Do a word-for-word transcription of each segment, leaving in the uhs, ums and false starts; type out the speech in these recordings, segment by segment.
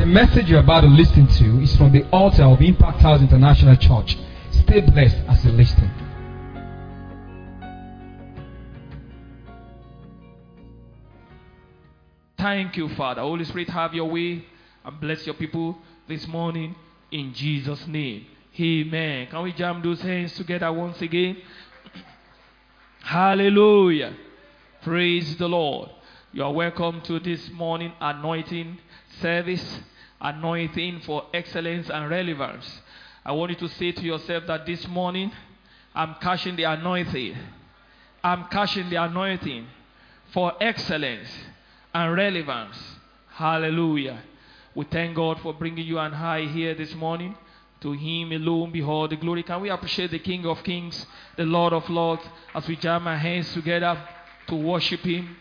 The message you're about to listen to is from the altar of Impact House International Church. Stay blessed as you listen. Thank you, Father. Holy Spirit, have your way and bless your people this morning in Jesus' name. Amen. Can we jam those hands together once again? Hallelujah. Praise the Lord. You are welcome to this morning anointing service, anointing for excellence and relevance. I want you to say to yourself that this morning, I'm catching the anointing. I'm catching the anointing for excellence and relevance. Hallelujah. We thank God for bringing you and I here this morning. To Him alone be all the glory. Can we appreciate the King of Kings, the Lord of Lords, as we jam our hands together to worship Him?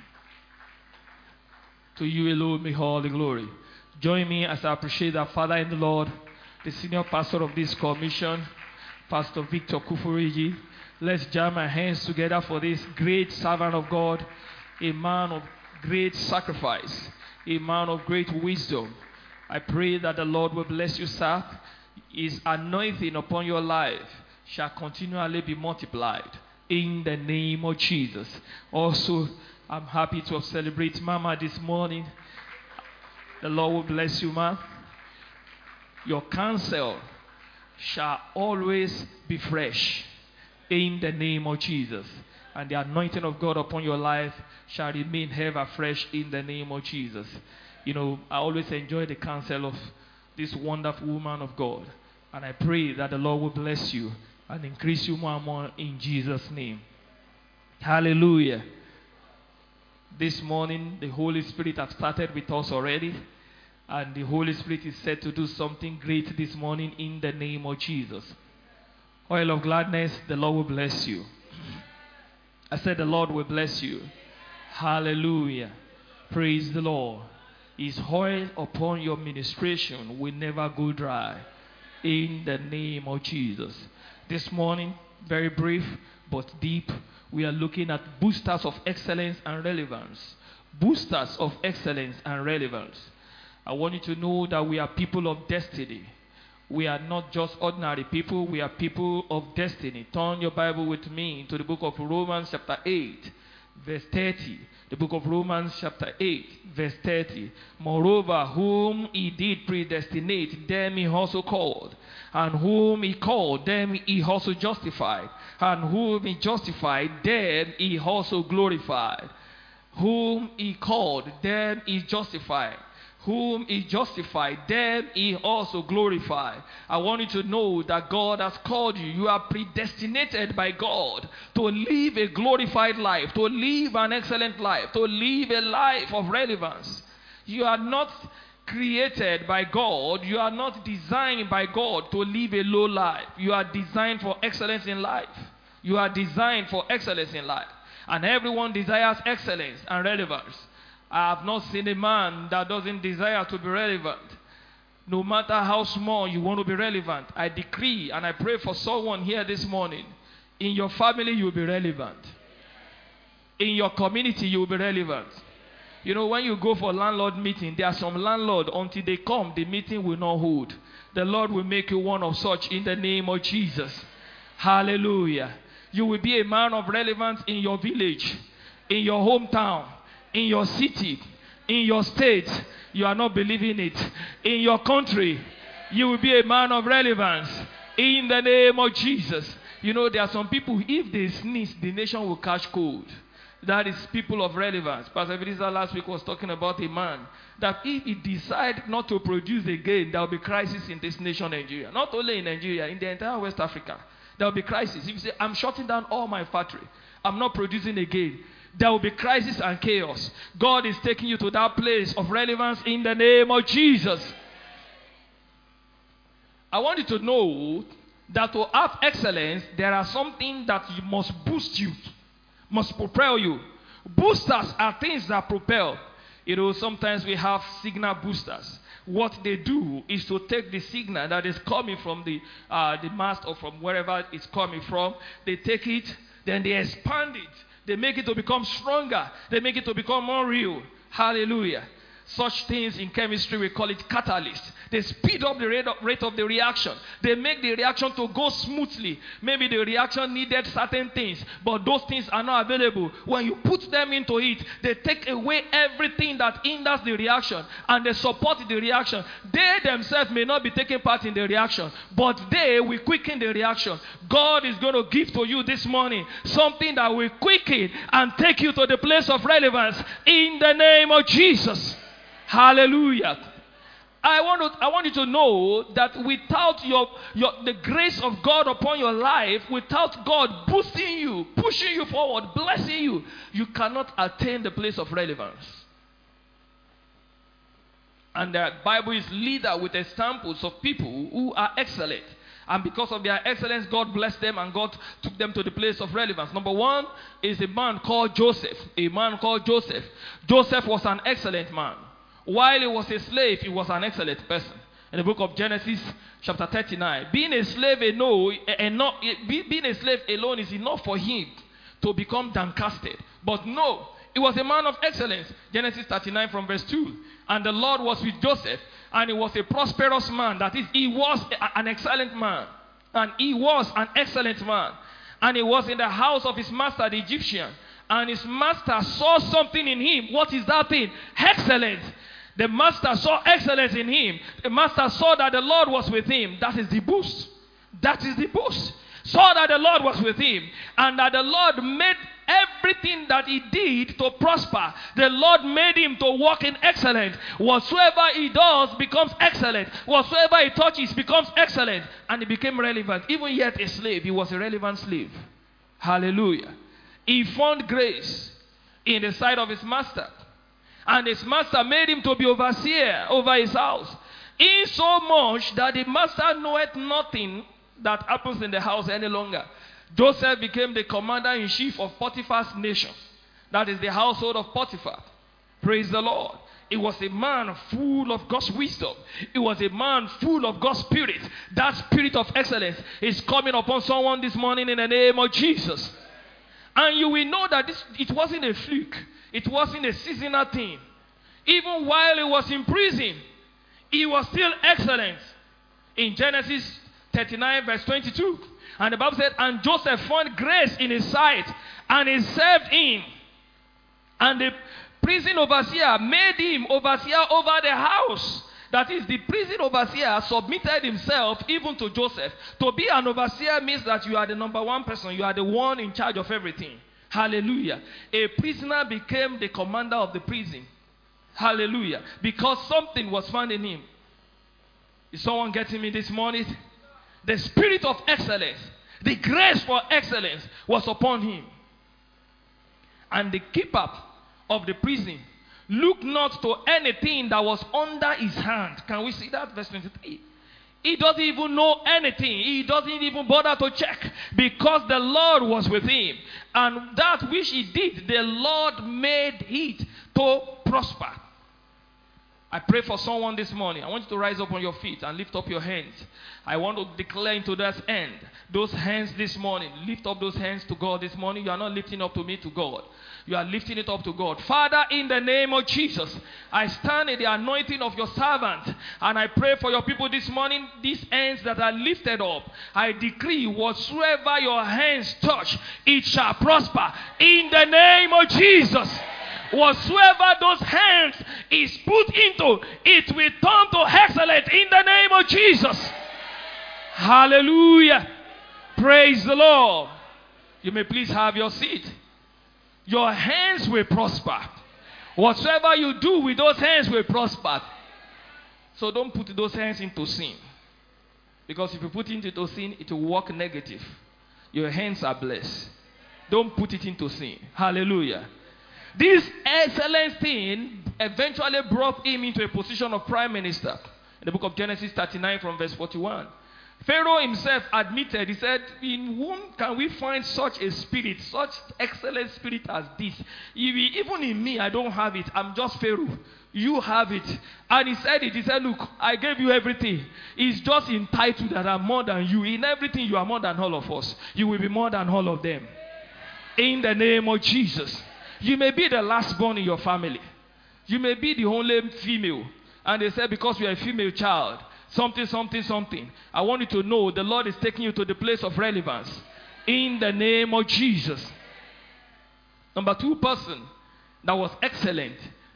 To you alone be all the glory. Join me as I appreciate our Father in the Lord, the senior pastor of this commission, Pastor Victor Kufureji. Let's jam our hands together for this great servant of God, a man of great sacrifice, a man of great wisdom. I pray that the Lord will bless you, sir. His anointing upon your life shall continually be multiplied in the name of Jesus. Also, I'm happy to celebrate Mama this morning. The Lord will bless you, ma'am. Your counsel shall always be fresh in the name of Jesus. And the anointing of God upon your life shall remain ever fresh in the name of Jesus. You know, I always enjoy the counsel of this wonderful woman of God. And I pray that the Lord will bless you and increase you more and more in Jesus' name. Hallelujah. This morning, the Holy Spirit has started with us already. And the Holy Spirit is set to do something great this morning in the name of Jesus. Oil of gladness, the Lord will bless you. I said the Lord will bless you. Hallelujah. Praise the Lord. His oil upon your ministration will never go dry. In the name of Jesus. This morning, very brief but deep, we are looking at boosters of excellence and relevance. Boosters of excellence and relevance. I want you to know that we are people of destiny. We are not just ordinary people, we are people of destiny. Turn your Bible with me to the book of Romans chapter eight, verse thirty. The book of Romans chapter eight, verse thirty. Moreover, whom He did predestinate, them He also called. And whom He called, them He also justified. And whom He justified, them He also glorified. Whom He called, them He justified. Whom He justified, them He also glorified. I want you to know that God has called you. You are predestinated by God to live a glorified life, to live an excellent life, to live a life of relevance. You are not created by God. You are not designed by God to live a low life. You are designed for excellence in life. You are designed for excellence in life. And everyone desires excellence and relevance. I have not seen a man that doesn't desire to be relevant. No matter how small you want to be relevant, I decree and I pray for someone here this morning. In your family, you will be relevant. In your community, you will be relevant. You know, when you go for a landlord meeting, there are some landlords, until they come, the meeting will not hold. The Lord will make you one of such in the name of Jesus. Hallelujah. You will be a man of relevance in your village, in your hometown, in your city, in your state. You are not believing it. In your country, you will be a man of relevance in the name of Jesus. You know, there are some people, if they sneeze, the nation will catch cold. That is people of relevance. Pastor Ebenezer last week was talking about a man that if he decides not to produce again, there will be crisis in this nation, Nigeria. Not only in Nigeria, in the entire West Africa. There will be crisis. If you say, I'm shutting down all my factory, I'm not producing again, there will be crisis and chaos. God is taking you to that place of relevance in the name of Jesus. I want you to know that to have excellence, there are something that you must boost you, must propel you. Boosters are things that propel. You know, sometimes we have signal boosters. What they do is to take the signal that is coming from the, uh, the mast or from wherever it's coming from. They take it, then they expand it. They make it to become stronger. They make it to become more real. Hallelujah. Such things in chemistry, we call it catalyst. They speed up the rate of, rate of the reaction. They make the reaction to go smoothly. Maybe the reaction needed certain things, but those things are not available. When you put them into it, they take away everything that hinders the reaction, and they support the reaction. They themselves may not be taking part in the reaction, but they will quicken the reaction. God is going to give to you this morning something that will quicken and take you to the place of relevance in the name of Jesus. Hallelujah. I want to, I want you to know that without your, your the grace of God upon your life, without God boosting you, pushing you forward, blessing you, you cannot attain the place of relevance. And the Bible is leader with examples of people who are excellent. And because of their excellence, God blessed them and God took them to the place of relevance. Number one is a man called Joseph. A man called Joseph. Joseph was an excellent man. While he was a slave, he was an excellent person. In the book of Genesis, chapter thirty-nine, being a slave alone, being a slave alone is enough for him to become downcasted. But no, he was a man of excellence. Genesis thirty-nine from verse two. And the Lord was with Joseph, and he was a prosperous man. That is, he was an excellent man. And he was an excellent man. And he was in the house of his master, the Egyptian. And his master saw something in him. What is that thing? Excellence. The master saw excellence in him. The master saw that the Lord was with him. That is the boost. That is the boost. Saw that the Lord was with him. And that the Lord made everything that he did to prosper. The Lord made him to walk in excellence. Whatsoever he does becomes excellent. Whatsoever he touches becomes excellent. And he became relevant. Even yet a slave, he was a relevant slave. Hallelujah. He found grace in the sight of his master. And his master made him to be overseer over his house. In so much that the master knoweth nothing that happens in the house any longer. Joseph became the commander-in-chief of Potiphar's nation. That is the household of Potiphar. Praise the Lord. He was a man full of God's wisdom. He was a man full of God's spirit. That spirit of excellence is coming upon someone this morning in the name of Jesus. And you will know that this, it wasn't a fluke. It wasn't a seasonal thing. Even while he was in prison, he was still excellent. In Genesis thirty-nine verse twenty-two. And the Bible said, and Joseph found grace in his sight, and he served him. And the prison overseer made him overseer over the house. That is, the prison overseer submitted himself even to Joseph. To be an overseer means that you are the number one person. You are the one in charge of everything. Hallelujah. A prisoner became the commander of the prison. Hallelujah. Because something was found in him. Is someone getting me this morning? The spirit of excellence, the grace for excellence was upon him. And the keeper of the prison looked not to anything that was under his hand. Can we see that? Verse twenty-three. He doesn't even know anything. He doesn't even bother to check, because the Lord was with him. And that which he did, the Lord made it to prosper. I pray for someone this morning. I want you to rise up on your feet and lift up your hands. I want to declare into that end. Those hands this morning. Lift up those hands to God this morning. You are not lifting up to me, to God. You are lifting it up to God. Father, in the name of Jesus, I stand in the anointing of your servant. And I pray for your people this morning. These hands that are lifted up, I decree whatsoever your hands touch, it shall prosper. In the name of Jesus. Whatsoever those hands is put into, it will turn to excellence in the name of Jesus. Hallelujah. Praise the Lord. You may please have your seat. Your hands will prosper. Whatsoever you do with those hands will prosper. So don't put those hands into sin. Because if you put it into sin, it will work negative. Your hands are blessed. Don't put it into sin. Hallelujah. This excellent thing eventually brought him into a position of prime minister. In the book of Genesis thirty-nine from verse forty-one. Pharaoh himself admitted, he said, in whom can we find such a spirit, such excellent spirit as this? Even in me, I don't have it. I'm just Pharaoh. You have it. And he said it. He said, look, I gave you everything. It's just in title that I'm more than you. In everything, you are more than all of us. You will be more than all of them. In the name of Jesus. You may be the last born in your family. You may be the only female. And they say because you are a female child, something, something, something. I want you to know the Lord is taking you to the place of relevance. In the name of Jesus. Number two person that was excellent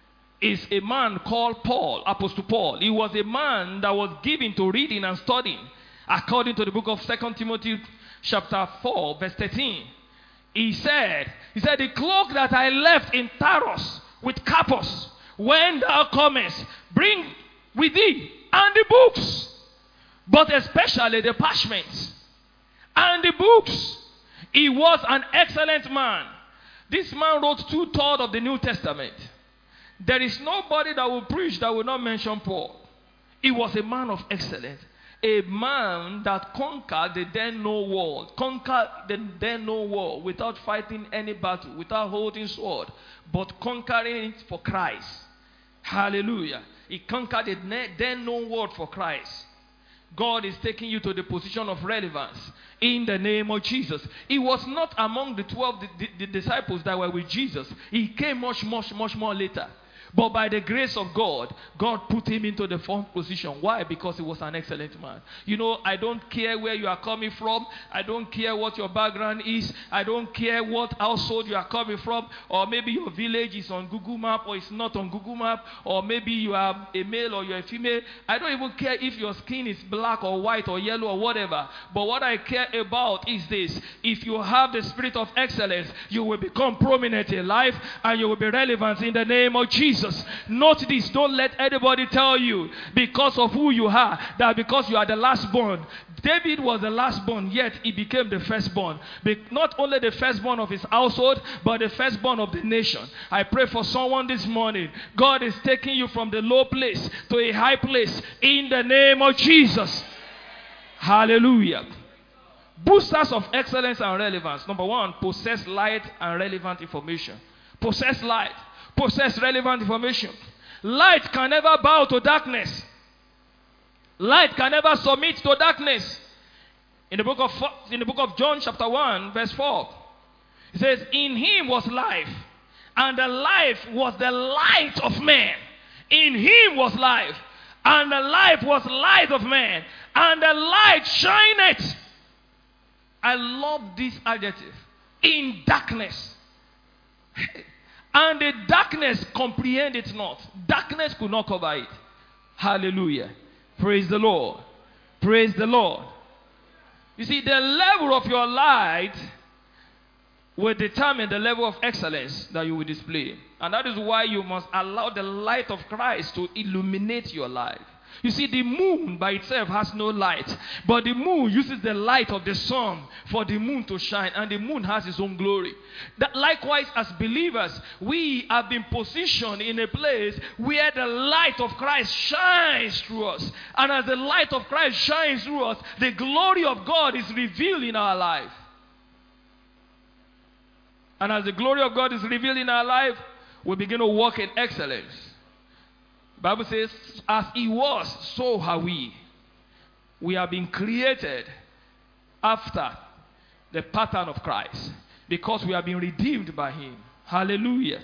is a man called Paul, Apostle Paul. He was a man that was given to reading and studying. According to the book of Second Timothy chapter four, verse thirteen. He said, he said, the cloak that I left in Taros with Carpus, when thou comest, bring with thee and the books, but especially the parchments and the books. He was an excellent man. This man wrote two-thirds of the New Testament. There is nobody that will preach that will not mention Paul. He was a man of excellence. A man that conquered the then known world. Conquered the then known world without fighting any battle, without holding sword, but conquering it for Christ. Hallelujah. He conquered the then known world for Christ. God is taking you to the position of relevance in the name of Jesus. He was not among the twelve the, the, the disciples that were with Jesus. He came much, much, much more later. But by the grace of God, God put him into the front position. Why? Because he was an excellent man. You know, I don't care where you are coming from. I don't care what your background is. I don't care what household you are coming from. Or maybe your village is on Google Map or it's not on Google Map. Or maybe you are a male or you are a female. I don't even care if your skin is black or white or yellow or whatever. But what I care about is this. If you have the spirit of excellence, you will become prominent in life and you will be relevant in the name of Jesus. Note this, don't let anybody tell you because of who you are that because you are the last born. David was the last born, yet he became the firstborn. Not only the firstborn of his household, but the firstborn of the nation. I pray for someone this morning. God is taking you from the low place to a high place in the name of Jesus. Hallelujah. Boosters of excellence and relevance. Number one, possess light and relevant information. Possess light. Possess relevant information. Light can never bow to darkness. Light can never submit to darkness. In the book of in the book of John chapter one verse four, it says, "In him was life, and the life was the light of man. In him was life, and the life was light of man, and the light shineth." I love this adjective. In darkness. And the darkness comprehend it not. Darkness could not cover it. Hallelujah. Praise the Lord. Praise the Lord. You see, the level of your light will determine the level of excellence that you will display. And that is why you must allow the light of Christ to illuminate your life. You see, the moon by itself has no light. But the moon uses the light of the sun for the moon to shine. And the moon has its own glory. That likewise, as believers, we have been positioned in a place where the light of Christ shines through us. And as the light of Christ shines through us, the glory of God is revealed in our life. And as the glory of God is revealed in our life, we begin to walk in excellence. The Bible says, as he was, so are we. We have been created after the pattern of Christ because we have been redeemed by him. Hallelujah.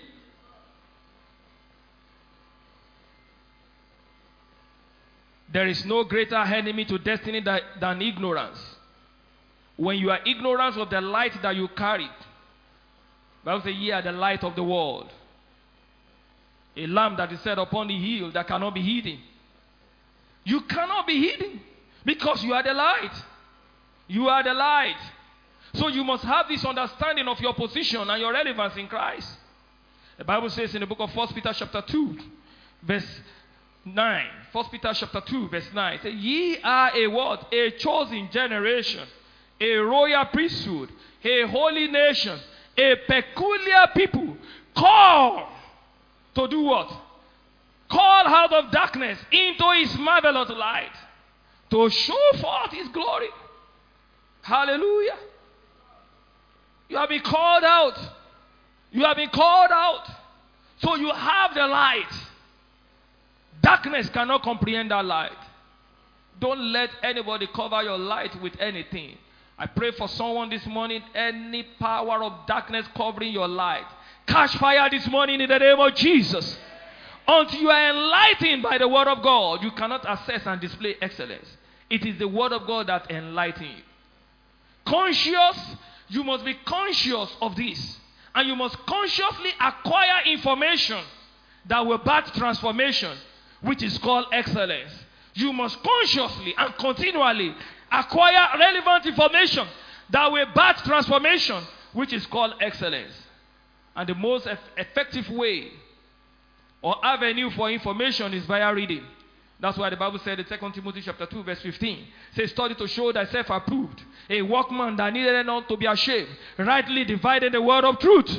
There is no greater enemy to destiny that, than ignorance. When you are ignorant of the light that you carry, the Bible says, ye are the light of the world. A lamp that is set upon the hill that cannot be hidden. You cannot be hidden because you are the light. You are the light. So you must have this understanding of your position and your relevance in Christ. The Bible says in the book of First Peter chapter two, verse nine. First Peter chapter two, verse nine. It says, ye are a what? A chosen generation, a royal priesthood, a holy nation, a peculiar people, called to do what? Called out of darkness into his marvelous light. To show forth his glory. Hallelujah. You have been called out. You have been called out. So you have the light. Darkness cannot comprehend that light. Don't let anybody cover your light with anything. I pray for someone this morning, any power of darkness covering your light, catch fire this morning in the name of Jesus. Until you are enlightened by the word of God, you cannot assess and display excellence. It is the word of God that enlightens you. Conscious, you must be conscious of this. And you must consciously acquire information that will birth transformation, which is called excellence. You must consciously and continually acquire relevant information that will birth transformation, which is called excellence. And the most eff- effective way or avenue for information is via reading. That's why the Bible said in Second Timothy chapter two, verse fifteen, says, study to show thyself approved, a workman that needed not to be ashamed, rightly dividing the word of truth.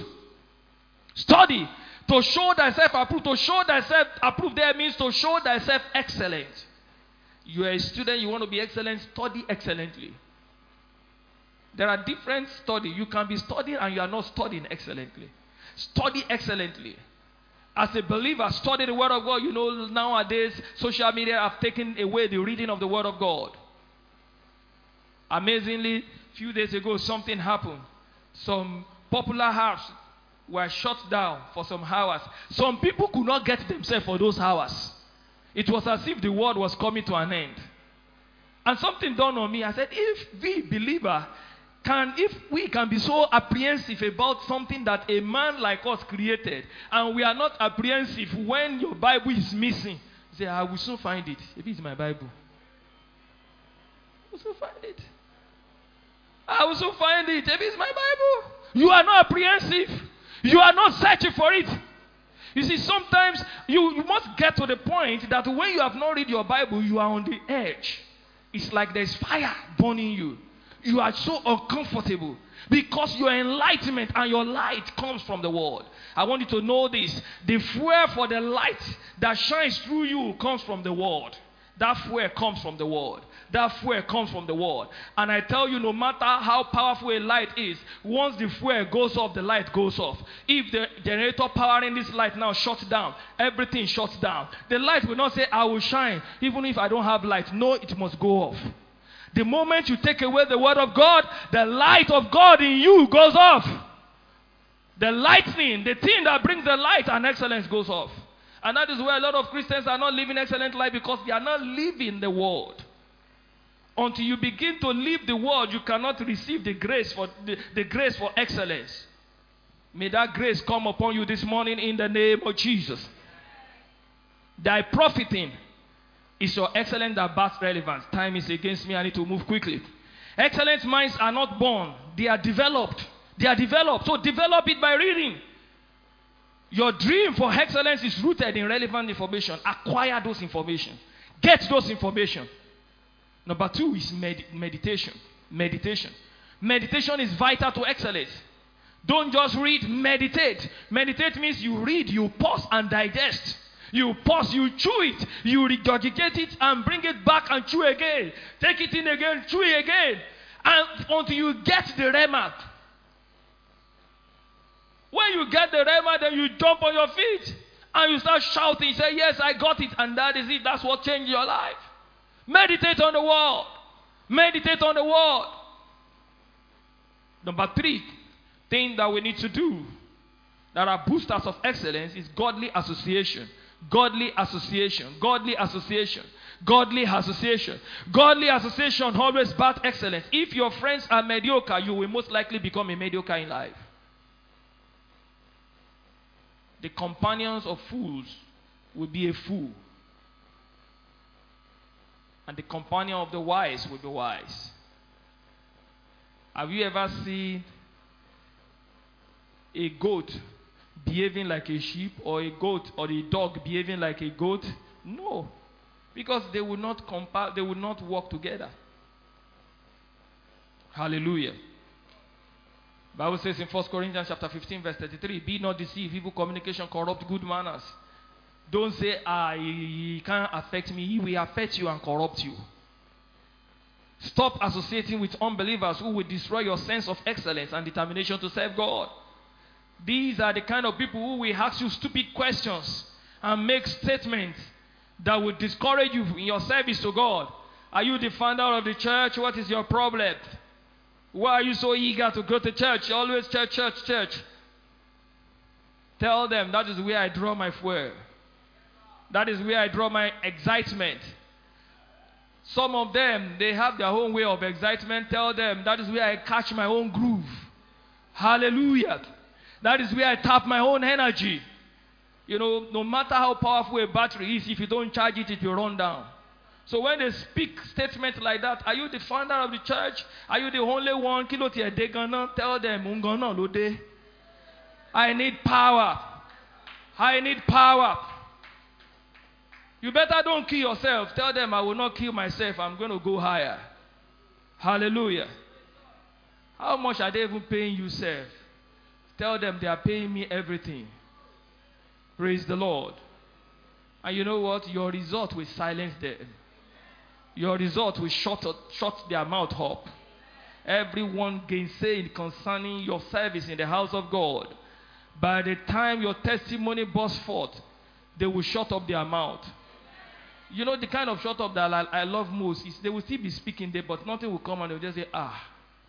Study to show thyself approved. To show thyself approved there means to show thyself excellent. You are a student, you want to be excellent, study excellently. There are different studies. You can be studying and you are not studying excellently. Study excellently. As a believer, study the word of God. You know, nowadays, social media have taken away the reading of the word of God. Amazingly, a few days ago, something happened. Some popular apps were shut down for some hours. Some people could not get themselves for those hours. It was as if the world was coming to an end. And something dawned on me. I said, if we believer can, if we can be so apprehensive about something that a man like us created, and we are not apprehensive when your Bible is missing, say, I will soon find it. If it's my Bible, I will soon find it. I will soon find it. If it's my Bible, you are not apprehensive. You are not searching for it. You see, sometimes you, you must get to the point that when you have not read your Bible, you are on the edge. It's like there's fire burning you. You are so uncomfortable because your enlightenment and your light comes from the word. I want you to know this. The fuel for the light that shines through you comes from the word. That fuel comes from the word. That fuel comes from the word. And I tell you, no matter how powerful a light is, once the fuel goes off, the light goes off. If the generator powering this light now shuts down, everything shuts down. The light will not say, I will shine, even if I don't have light. No, it must go off. The moment you take away the word of God, the light of God in you goes off. The lightning, the thing that brings the light and excellence goes off. And that is where a lot of Christians are not living excellent life, because they are not living the word. Until you begin to live the word, you cannot receive the grace for the, the grace for excellence. May that grace come upon you this morning in the name of Jesus. Thy profiting is your excellence that births relevance. Time is against me. I need to move quickly. Excellent minds are not born. They are developed. They are developed. So develop it by reading. Your dream for excellence is rooted in relevant information. Acquire those information. Get those information. Number two is med- meditation. Meditation. Meditation is vital to excellence. Don't just read, meditate. Meditate means you read, you pause and digest. You pause, you chew it, you regurgitate it and bring it back and chew again. Take it in again, chew it again. And until you get the rhema. When you get the rhema, then you jump on your feet and you start shouting. You say, yes, I got it. And that is it. That's what changed your life. Meditate on the word. Meditate on the word. Number three thing that we need to do that are boosters of excellence is godly association. Godly association. Godly association. Godly association. Godly association always births excellence. If your friends are mediocre, you will most likely become a mediocre in life. The companions of fools will be a fool. And the companion of the wise will be wise. Have you ever seen a goat behaving like a sheep, or a goat or a dog behaving like a goat? No. Because they will not compare, they will not work together. Hallelujah. The Bible says in First Corinthians chapter fifteen, verse thirty-three, be not deceived, evil communication corrupt good manners. Don't say, ah, he can't affect me. He will affect you and corrupt you. Stop associating with unbelievers who will destroy your sense of excellence and determination to serve God. These are the kind of people who will ask you stupid questions and make statements that will discourage you in your service to God. Are you the founder of the church? What is your problem? Why are you so eager to go to church? Always church, church, church. Tell them that is where I draw my fuel. That is where I draw my excitement. Some of them, they have their own way of excitement. Tell them, that is where I catch my own groove. Hallelujah. That is where I tap my own energy. You know, no matter how powerful a battery is, if you don't charge it, it will run down. So when they speak statements like that, are you the founder of the church? Are you the only one? Tell them, I need power. I need power. You better don't kill yourself. Tell them, I will not kill myself. I'm going to go higher. Hallelujah. How much are they even paying you, sir? Tell them they are paying me everything. Praise the Lord. And you know what? Your result will silence them. Your result will shut, shut their mouth up. Everyone gainsaying concerning your service in the house of God. By the time your testimony bursts forth, they will shut up their mouth. You know the kind of shut up that I, I love most is they will still be speaking there, but nothing will come and they will just say, ah.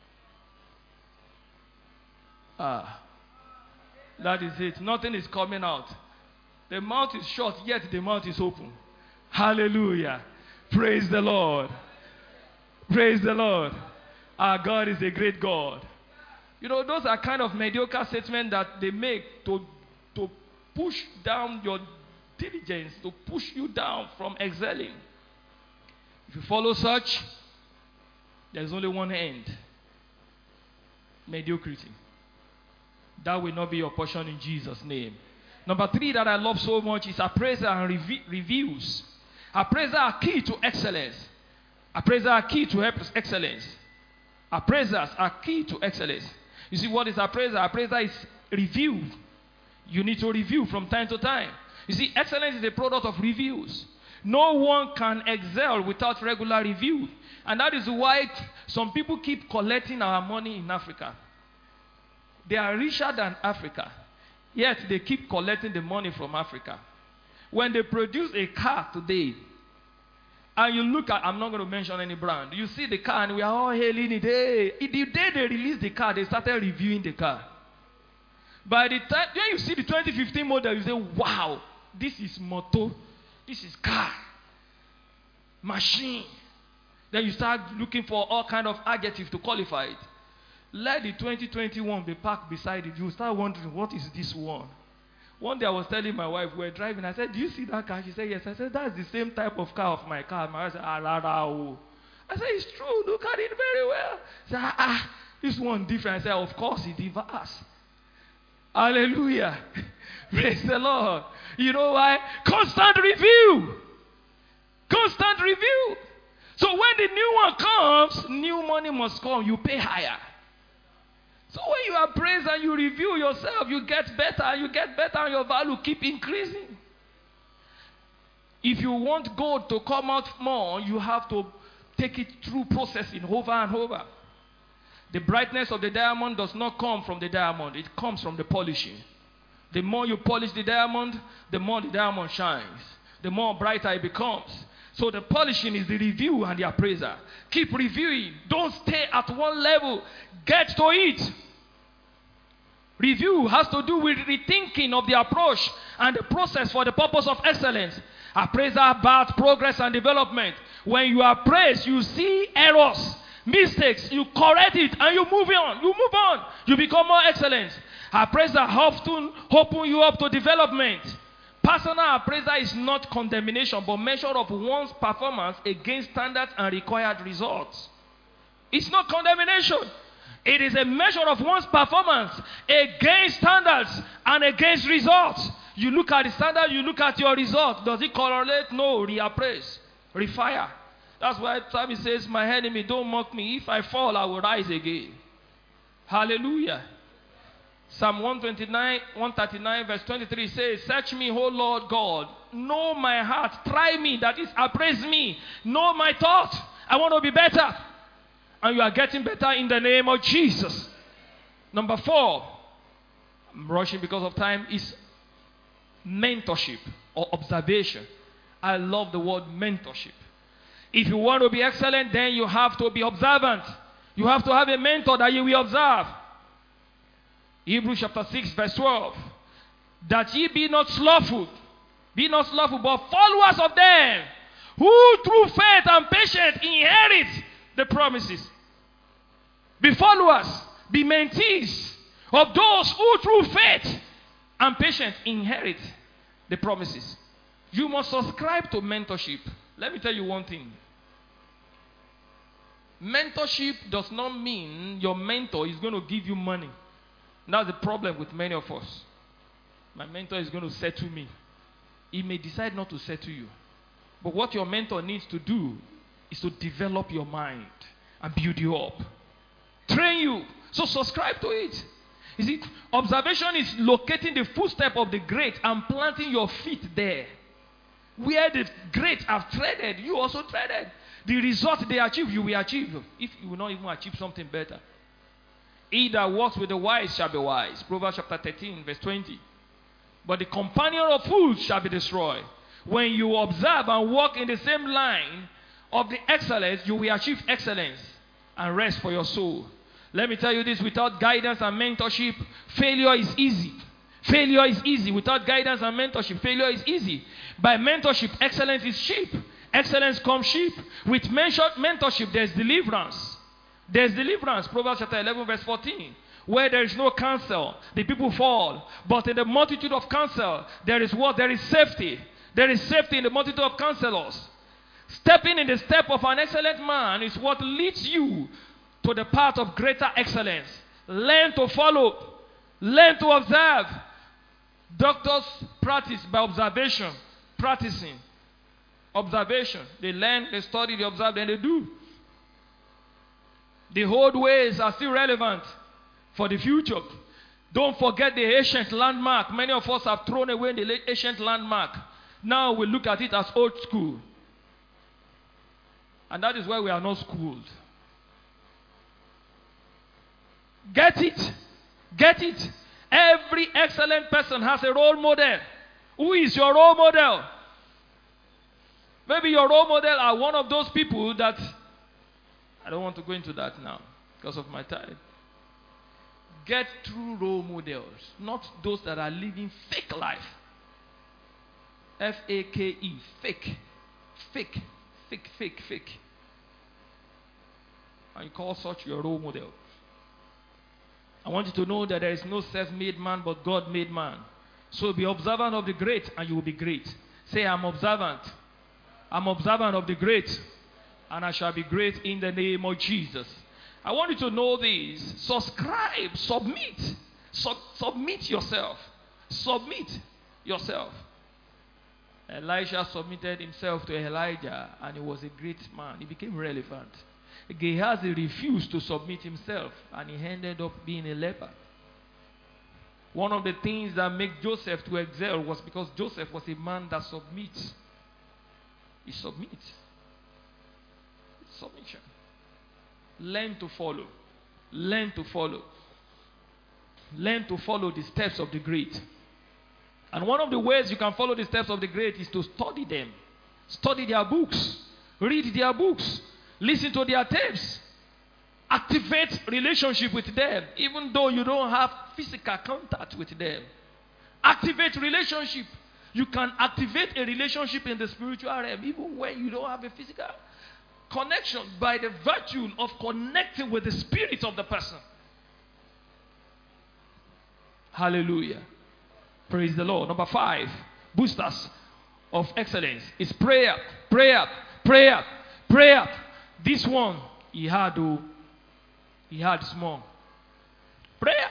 Ah. That is it. Nothing is coming out. The mouth is shut, yet the mouth is open. Hallelujah. Praise the Lord. Praise the Lord. Our God is a great God. You know, those are kind of mediocre statements that they make to, to push down your diligence, to push you down from excelling. If you follow such, there's only one end. Mediocrity. That will not be your portion in Jesus' name. Number three that I love so much is appraisal and rev- reviews. Appraisal are key to excellence. Appraisal are key to excellence. Appraisers are key to excellence. You see, what is appraisal? Appraisal is review. You need to review from time to time. You see, excellence is a product of reviews. No one can excel without regular review. And that is why some people keep collecting our money in Africa. They are richer than Africa. Yet they keep collecting the money from Africa. When they produce a car today, and you look at, I'm not going to mention any brand, you see the car and we are all hailing it. Hey, the day they released the car, they started reviewing the car. By the time, when you see the twenty fifteen model, you say, wow, this is motor, this is car, machine. Then you start looking for all kind of adjectives to qualify it. Let the twenty twenty-one be parked beside it. You start wondering, what is this one? One day I was telling my wife, we were driving. I said, do you see that car? She said, yes. I said, that's the same type of car of my car. My wife said, ah, la, la, oh. I said, it's true. Look at it very well. I said, ah, ah, this one different. I said, of course it differs. Hallelujah. Praise the Lord. You know why? Constant review. Constant review. So when the new one comes, new money must come. You pay higher. So when you appraise and you review yourself, you get better and you get better and your value keep increasing. If you want gold to come out more, you have to take it through processing over and over. The brightness of the diamond does not come from the diamond. It comes from the polishing. The more you polish the diamond, the more the diamond shines. The more brighter it becomes. So the polishing is the review and the appraiser. Keep reviewing. Don't stay at one level. Get to it. Review has to do with rethinking of the approach and the process for the purpose of excellence. Appraiser about progress and development. When you appraise, you see errors, mistakes, you correct it and you move on. You move on. You become more excellent. Appraiser often open you up to development. Personal appraisal is not condemnation, but measure of one's performance against standards and required results. It's not condemnation. It is a measure of one's performance against standards and against results. You look at the standard, you look at your result. Does it correlate? No. Reappraise. Refire. That's why Psalm says, my enemy, don't mock me. If I fall, I will rise again. Hallelujah. Psalm one twenty-nine, one thirty-nine, verse twenty-three says, search me, O Lord God. Know my heart. Try me. That is, appraise me. Know my thought. I want to be better. And you are getting better in the name of Jesus. Number four, I'm rushing because of time, is mentorship or observation. I love the word mentorship. If you want to be excellent, then you have to be observant. You have to have a mentor that you will observe. Hebrews chapter six, verse twelve. That ye be not slothful Be not slothful, but followers of them who through faith and patience inherit the promises. Be followers, be mentees of those who through faith and patience inherit the promises. You must subscribe to mentorship. Let me tell you one thing. Mentorship does not mean your mentor is going to give you money. That's the problem with many of us. My mentor is going to settle me. He may decide not to settle you. But what your mentor needs to do is to develop your mind and build you up. Train you. So subscribe to it. You see, observation is locating the footstep of the great and planting your feet there. Where the great have treaded, you also treaded. The result they achieve, you will achieve. If you will not even achieve something better. He that walks with the wise shall be wise. Proverbs chapter thirteen, verse twenty. But the companion of fools shall be destroyed. When you observe and walk in the same line of the excellence, you will achieve excellence and rest for your soul. Let me tell you this, without guidance and mentorship, failure is easy. Failure is easy. Without guidance and mentorship, failure is easy. By mentorship, excellence is cheap. Excellence comes cheap. With mentorship, there's deliverance. There's deliverance. Proverbs chapter eleven, verse fourteen. Where there is no counsel, the people fall. But in the multitude of counsel, there is what? There is safety. There is safety in the multitude of counselors. Stepping in the step of an excellent man is what leads you to the path of greater excellence. Learn to follow. Learn to observe. Doctors practice by observation. Practicing. Observation. They learn, they study, they observe, then they do. The old ways are still relevant for the future. Don't forget the ancient landmark. Many of us have thrown away the ancient landmark. Now we look at it as old school. And that is why we are not schooled. Get it. Get it. Every excellent person has a role model. Who is your role model? Maybe your role model are one of those people that... I don't want to go into that now because of my time. Get true role models, not those that are living fake life. F A K E, fake. Fake. Fake, fake, fake. And you call such your role model. I want you to know that there is no self-made man but God-made man. So be observant of the great and you will be great. Say, I'm observant. I'm observant of the great and I shall be great in the name of Jesus. I want you to know this. Subscribe. Submit. Sub- submit yourself. Submit yourself. Elisha submitted himself to Elijah and he was a great man. He became relevant. Gehazi refused to submit himself and he ended up being a leper. One of the things that made Joseph to excel was because Joseph was a man that submits. He submits. Submission. Learn to follow. Learn to follow. Learn to follow the steps of the great. And one of the ways you can follow the steps of the great is to study them. Study their books. Read their books. Listen to their tapes. Activate relationship with them, even though you don't have physical contact with them. Activate relationship. You can activate a relationship in the spiritual realm, even when you don't have a physical connection, by the virtue of connecting with the spirit of the person. Hallelujah. Praise the Lord. Number five, boosters of excellence is prayer, prayer, prayer, prayer. This one, he had to, he had small. Prayer.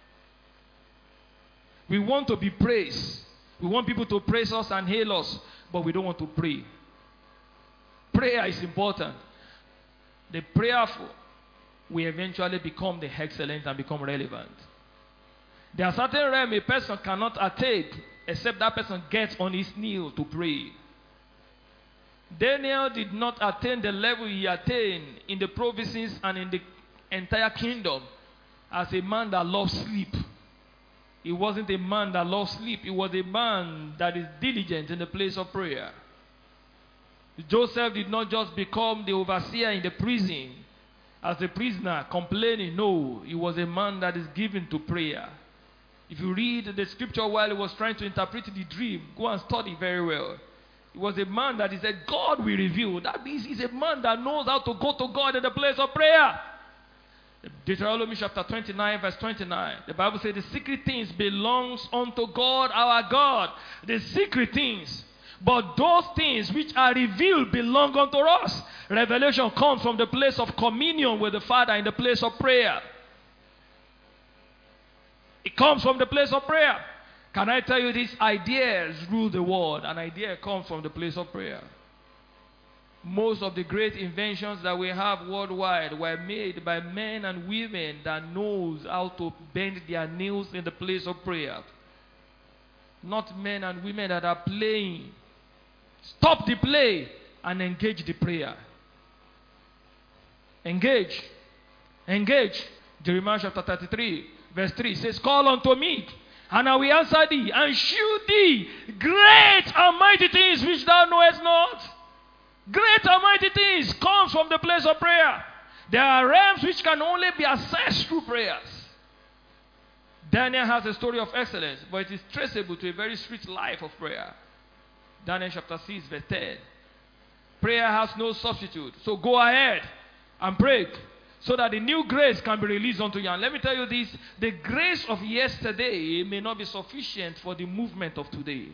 We want to be praised. We want people to praise us and hail us, but we don't want to pray. Prayer is important. The prayerful will eventually become the excellent and become relevant. There are certain realms a person cannot attain except that person gets on his knee to pray. Daniel did not attain the level he attained in the provinces and in the entire kingdom as a man that loves sleep. He wasn't a man that loves sleep. He was a man that is diligent in the place of prayer. Joseph did not just become the overseer in the prison as a prisoner complaining. No, he was a man that is given to prayer. If you read the scripture while he was trying to interpret the dream, go and study very well. He was a man that he said, God will reveal. That means he's a man that knows how to go to God in the place of prayer. Deuteronomy chapter twenty-nine, verse twenty-nine. The Bible says, the secret things belongs unto God our God. The secret things. But those things which are revealed belong unto us. Revelation comes from the place of communion with the Father in the place of prayer. It comes from the place of prayer. Can I tell you this? Ideas rule the world. An idea comes from the place of prayer. Most of the great inventions that we have worldwide were made by men and women that knows how to bend their nails in the place of prayer. Not men and women that are playing. Stop the play and engage the prayer. Engage. Engage. Jeremiah chapter thirty-three, verse three says, call unto me, and I will answer thee, and shew thee great and mighty things which thou knowest not. Great and mighty things comes from the place of prayer. There are realms which can only be accessed through prayers. Daniel has a story of excellence, but it is traceable to a very strict life of prayer. Daniel chapter six, verse ten. Prayer has no substitute. So go ahead and pray so that the new grace can be released unto you. And let me tell you this, the grace of yesterday may not be sufficient for the movement of today.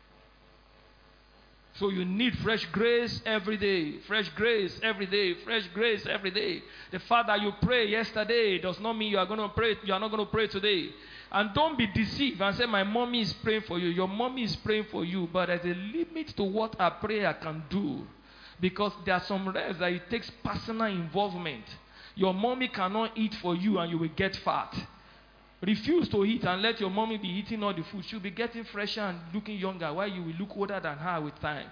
So you need fresh grace every day. Fresh grace every day. Fresh grace every day. The fact that you pray yesterday does not mean you are going to pray. You are not going to pray today. And don't be deceived and say, my mommy is praying for you. Your mommy is praying for you. But there's a limit to what a prayer can do. Because there are some rest that it takes personal involvement. Your mommy cannot eat for you and you will get fat. Refuse to eat and let your mommy be eating all the food. She'll be getting fresher and looking younger while you will look older than her with time.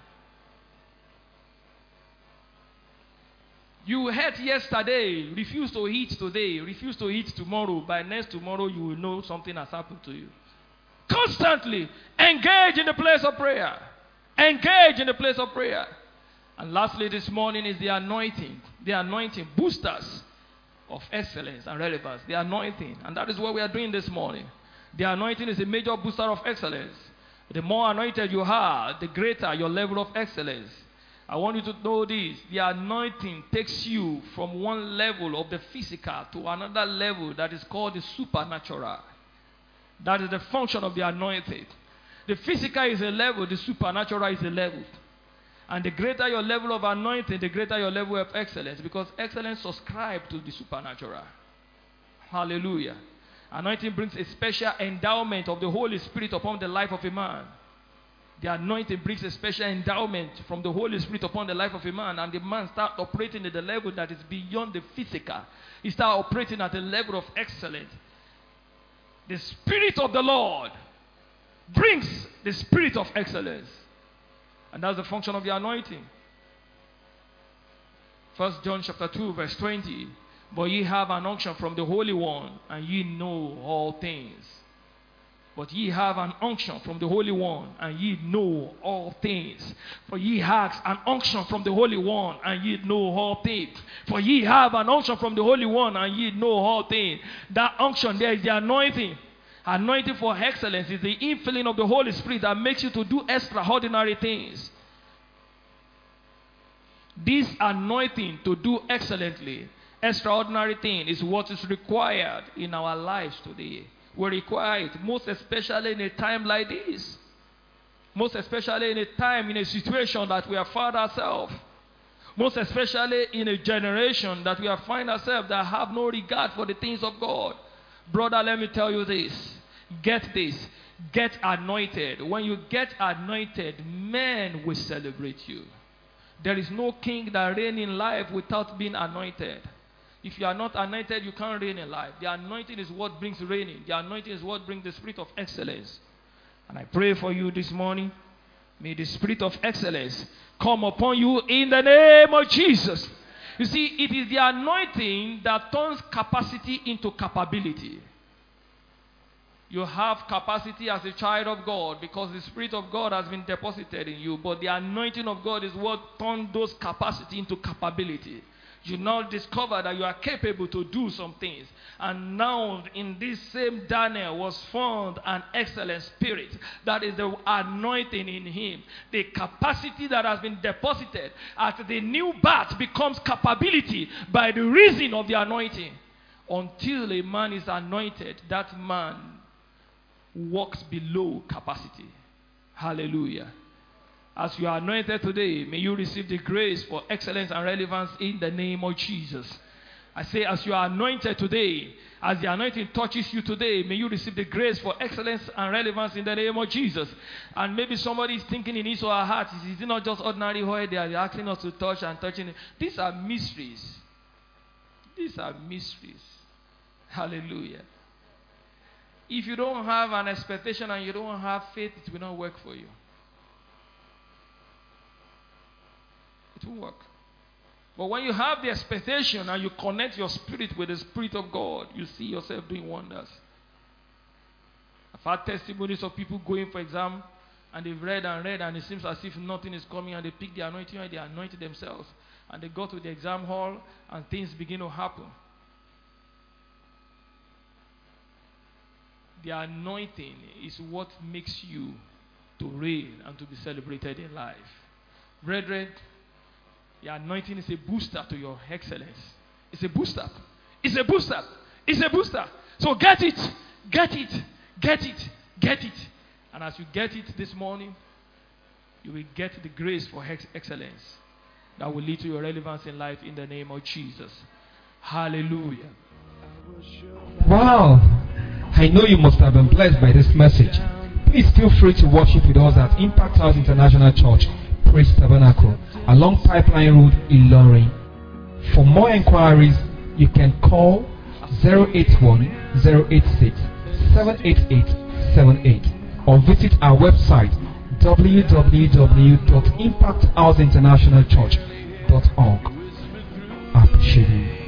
You ate yesterday, refuse to eat today, refuse to eat tomorrow. By next tomorrow, you will know something has happened to you. Constantly engage in the place of prayer. Engage in the place of prayer. And lastly, this morning is the anointing. The anointing boosters of excellence and relevance. The anointing. And that is what we are doing this morning. The anointing is a major booster of excellence. The more anointed you are, the greater your level of excellence. I want you to know this. The anointing takes you from one level of the physical to another level that is called the supernatural. That is the function of the anointing. The physical is a level, the supernatural is a level. And the greater your level of anointing, the greater your level of excellence. Because excellence subscribes to the supernatural. Hallelujah. Anointing brings a special endowment of the Holy Spirit upon the life of a man. The anointing brings a special endowment from the Holy Spirit upon the life of a man. And the man starts operating at the level that is beyond the physical. He starts operating at a level of excellence. The Spirit of the Lord brings the spirit of excellence. And that's the function of the anointing. First John chapter two, verse twenty. But ye have an unction from the Holy One, and ye know all things. But ye have an unction from the Holy One, and ye know all things. For ye have an unction from the Holy One, and ye know all things. For ye have an unction from the Holy One, and ye know all things. That unction there is the anointing. Anointing for excellence is the infilling of the Holy Spirit that makes you to do extraordinary things. This anointing to do excellently, extraordinary thing is what is required in our lives today. We require it, most especially in a time like this. Most especially in a time, in a situation that we have found ourselves. Most especially in a generation that we have found ourselves that have no regard for the things of God. Brother, let me tell you this. Get this. Get anointed. When you get anointed, men will celebrate you. There is no king that reigns in life without being anointed. If you are not anointed, you can't reign in life. The anointing is what brings reigning. The anointing is what brings the spirit of excellence. And I pray for you this morning. May the spirit of excellence come upon you in the name of Jesus. You see, it is the anointing that turns capacity into capability. You have capacity as a child of God because the Spirit of God has been deposited in you. But the anointing of God is what turns those capacity into capability. You now discover that you are capable to do some things. And now in this same Daniel was found an excellent spirit. That is the anointing in him. The capacity that has been deposited at the new birth becomes capability by the reason of the anointing. Until a man is anointed, that man walks below capacity. Hallelujah. As you are anointed today, may you receive the grace for excellence and relevance in the name of Jesus. I say, as you are anointed today, as the anointing touches you today, may you receive the grace for excellence and relevance in the name of Jesus. And maybe somebody is thinking in his or her heart, is it not just ordinary oil they are asking us to touch and touching it? These are mysteries. These are mysteries. Hallelujah. If you don't have an expectation and you don't have faith, it will not work for you. It will work. But when you have the expectation and you connect your spirit with the Spirit of God, you see yourself doing wonders. I've had testimonies of people going for exam and they've read and read and it seems as if nothing is coming and they pick the anointing and they anointed themselves. And they go to the exam hall and things begin to happen. The anointing is what makes you to reign and to be celebrated in life. Brethren, the anointing is a booster to your excellence. It's a booster. It's a booster. It's a booster. So get it. Get it. Get it. Get it. And as you get it this morning, you will get the grace for ex- excellence that will lead to your relevance in life in the name of Jesus. Hallelujah. Wow. I know you must have been blessed by this message. Please feel free to worship with us at Impact House International Church, Praise Tabernacle, along Pipeline Road, Ilorin. For more inquiries, you can call zero eight one, zero eight six, seven eight eight seven eight or visit our website w w w dot impact house international church dot org. I appreciate you.